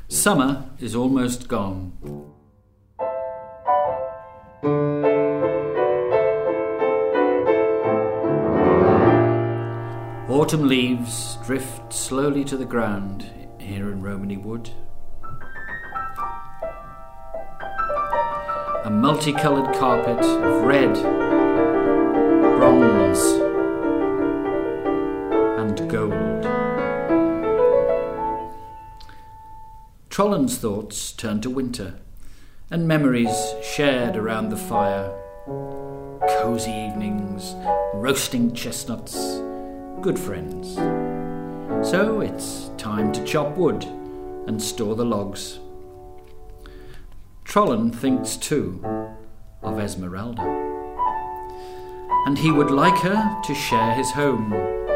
Summer is almost gone. Autumn leaves drift slowly to the ground here in Romany Wood. A multicoloured carpet of red, bronze and gold. Trolland's thoughts turn to winter and memories shared around the fire. Cosy evenings, roasting chestnuts, good friends. So it's time to chop wood and store the logs. Trolland thinks too of Esmeralda, and he would like her to share his home.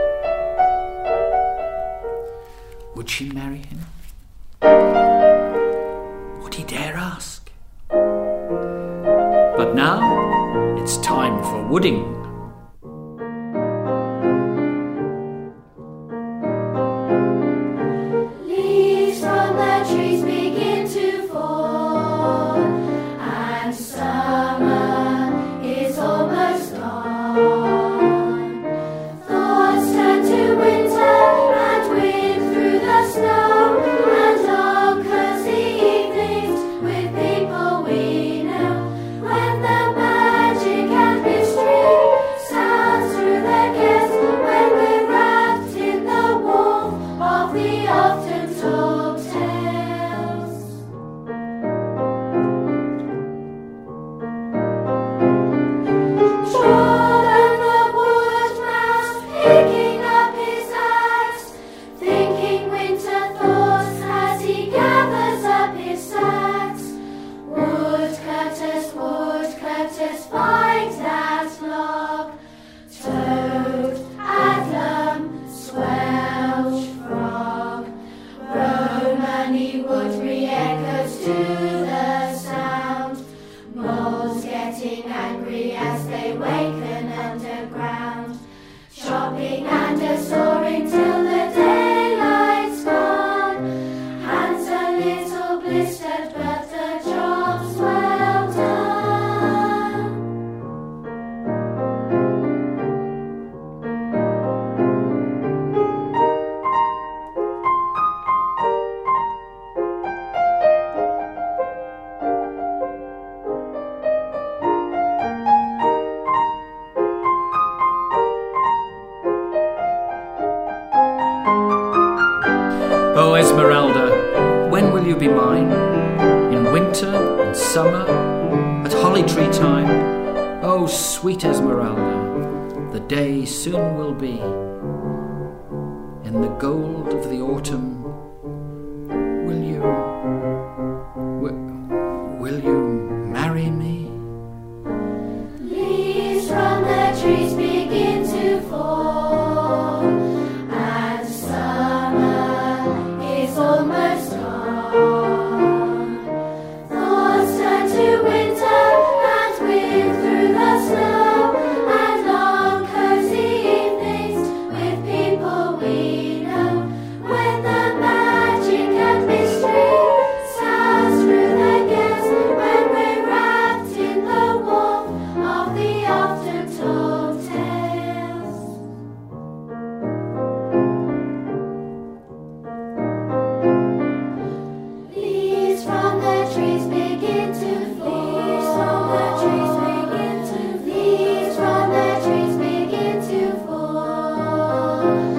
Would she marry him? Would he dare ask? But now it's time for wooding. Oh, Esmeralda, when will you be mine? In winter, in summer, at holly tree time? Oh, sweet Esmeralda, the day soon will be. In the gold of the autumn, will you marry me? Leaves from the trees begin to fall, and summer is almost gone. Thoughts turn to winter and wind through the snow, and long cozy evenings with people we know. When the magic and mystery sounds through the gas, when we're wrapped in the warmth of the often-told tales. Leaves from the trees begin to fall. Leaves from the trees begin to fall.